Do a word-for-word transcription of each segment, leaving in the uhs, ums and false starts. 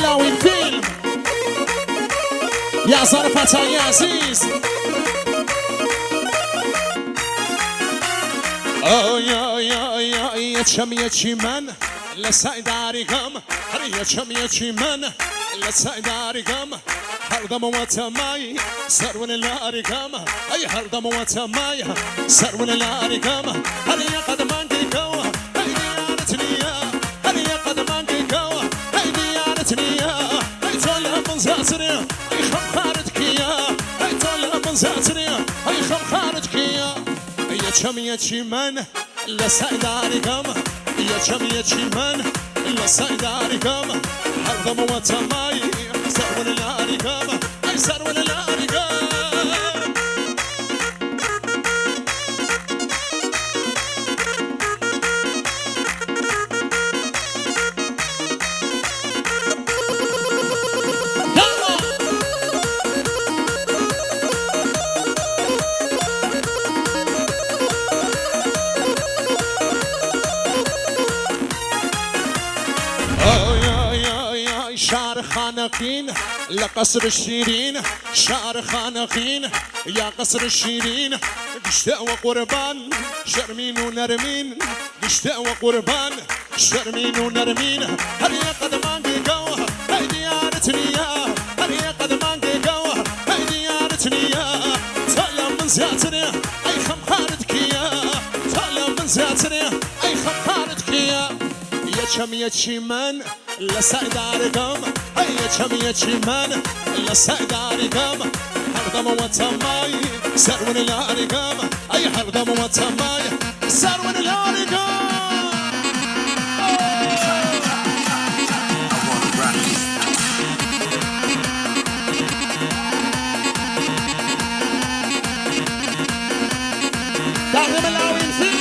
ملاوي الفيلم يا ظرفة يا عزيز Oh ya ya ya ya chamiya chiman la saidari gam hariya chamiya chiman la saidari gam hardam wa tamai sarwan la arigam ay hardam wa tamai sarwan la arigam hariya qadman gawa ay diyaratniya hariya qadman gawa ay diyaratniya ay tola man zatri ay kham kharatkiya ay tola man zatri ay kham kharatkiya يا شم يا شيمان لا سايداري قام يا شم يا شيمان لا سايداري قام حرضم وتماي سرون الاري قام اي سرون الاري قام شعر خانقين لقصر الشيرين شعر خانقين يا قصر الشيرين قشتاء وقربان شرمين ونرمين قشتاء وقربان شرمين ونرمين هل يا قدمان قوة هاي ديارتني يا هل يا قدمان قوة هاي ديارتني يا طالع من زياتني اي خم خاردك يا طالع من زياتني اي خم خاردك يا يا شم يا شيمان لا سايداري قام هيا شم يا شيمان لا سايداري قام حرضم وتماي سرون الاري قام اي حرضم وتماي سرون الاري قام دعم ملاوين فيه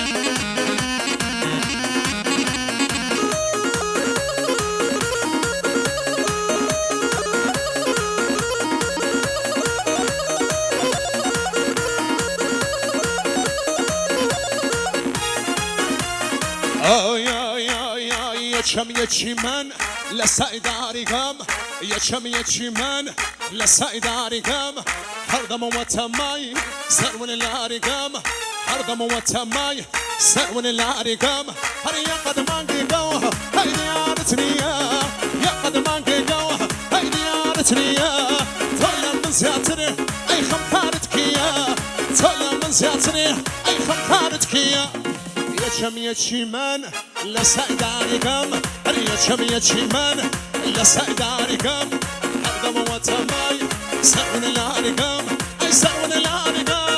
Oh ya ya ya ya cham ya chiman la saidari gam ya cham ya chiman la saidari gam hardam wa tamai sarwan la arigam hardam wa tamai sarwan la arigam har ya qadman gawa hay diyaratni ya ya qadman gawa hay diyaratni ya طلع من زياتني اي خم خارتك يا طلع من زياتني اي خم خارتك يا يا شم يا شيمان لا سايداري قام يا شم يا شيمان لا سايداري قام حرضم وتماي سرون الاري قام اي سرون الاري قام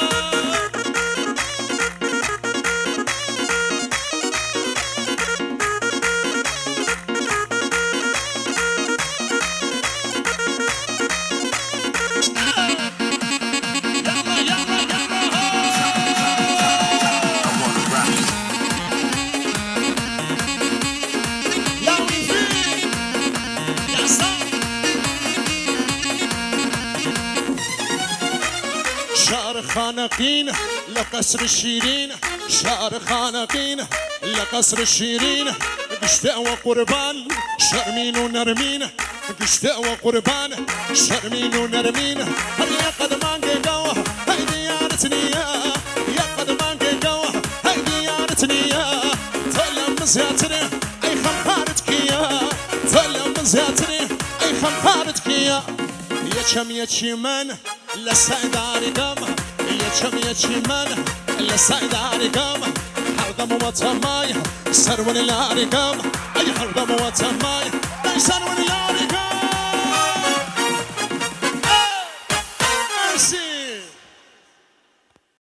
خانقين لقصر الشيرين شعر خانقين لقصر الشيرين قشتاء وقربان شرمين ونرمين قشتاء وقربان شرمين ونرمين هل يا قدمان قوة هاي ديارتني يا يا قدمان قوة هاي ديارتني يا طلع من زياتني اي خم خارتك يا طلع من زياتني اي خم خارتك يا يا شم يا شيمان لا سايداري قام يا شم يا شيمان لا سايداري قام حرضم وتماي سرون الاري قام اي حرضم وتماي اي سرون الاري قام